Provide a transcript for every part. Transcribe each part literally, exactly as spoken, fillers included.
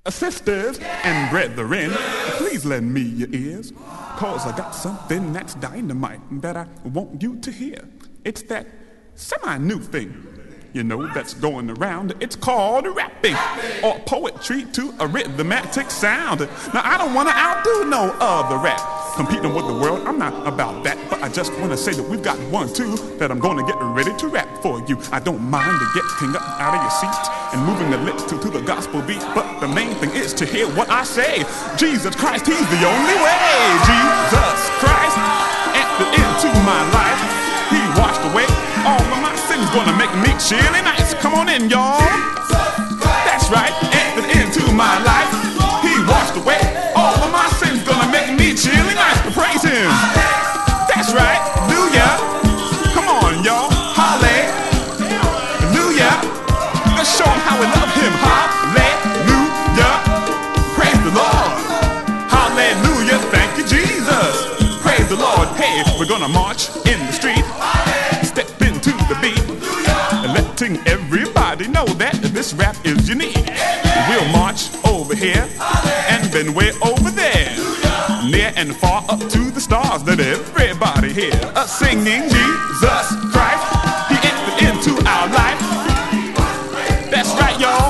Sisters and brethren, please lend me your ears, cause I got something that's dynamite that I want you to hear. It's that semi-new thing, you know, that's going around. It's called rapping, or poetry to a rhythmatic sound. Now, I don't want to outdo no other rap, competing with the world. I'm not about that, but I just want to say that we've got one, too, that I'm going to get ready to rap for you. I don't mind to getting up out of your seat and moving the lips to, to the gospel beat, but the main thing is to hear what I say. Jesus Christ, he's the only way. Jesus Christ entered into my life. He washed away all of my sins, gonna make me chilly nice. Come on in, y'all. That's right, entered into my life. He washed away all of my sins, gonna make me chilly nice. Praise him. That's right, hallelujah. Come on, y'all. Hallelujah. Let's show him how we love him. Hallelujah. Praise the Lord. Hallelujah. Thank you, Jesus. Praise the Lord. Hey, we're gonna march in the street, step into the beat, and letting everybody know that this rap is unique. We'll march over here and then way over there, near and far up to the stars. Let everybody hear us singing Jesus Christ. He entered into our life. That's right, y'all.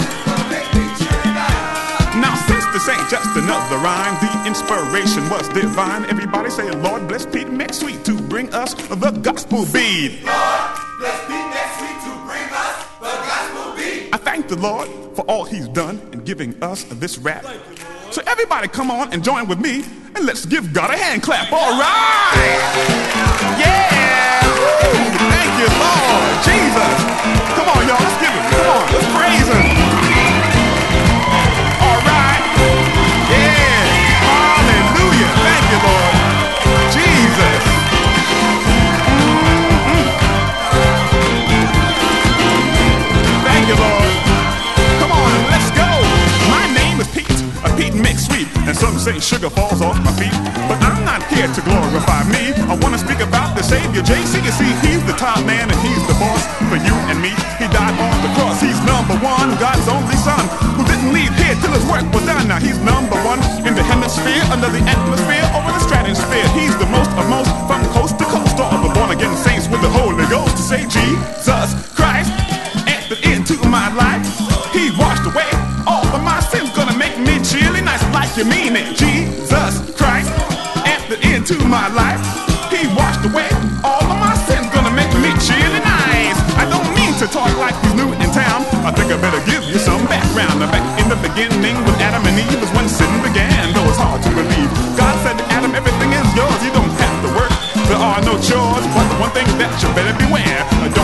Now, since this ain't just another rhyme, the inspiration was divine. Everybody say, Lord bless Pete McSweet to bring us the gospel beat. Lord bless Pete McSweet to bring us the gospel beat. I thank the Lord for all he's done in giving us this rap. So everybody come on and join with me, and let's give God a hand clap. All right. Yeah. Woo. Thank you, Lord Jesus. Come on, y'all. Let's give him. Come on. Let's praise him. All right. Yeah. Hallelujah. Thank you, Lord Jesus. Mm-hmm. Thank you, Lord. Come on, let's go. My name is Pete, a Pete McSweet, and some say sugar falls off my feet, but I'm not here to glorify me. I want to speak about the Savior, J C. You see, he's the top man and he's the boss for you and me. He died on the cross. He's number one, God's only son, who didn't leave here till his work was done. Now he's number one in the hemisphere, under the atmosphere, over the stratosphere. He's the most of most, from coast to coast, all of the born-again saints with the Holy Ghost to say Jesus Christ entered into my life. He washed away all of my sins, gonna make me chilly nice like you mean it. Jesus Christ entered into my life. He washed away all of my sins, gonna make me chilly nice. I don't mean to talk like he's new in town. I think I better give you some background. Back in the beginning with Adam and Eve is when sin began. Though it's hard to believe, God said to Adam, everything is yours. You don't have to work, there are no chores, but one thing that you better beware,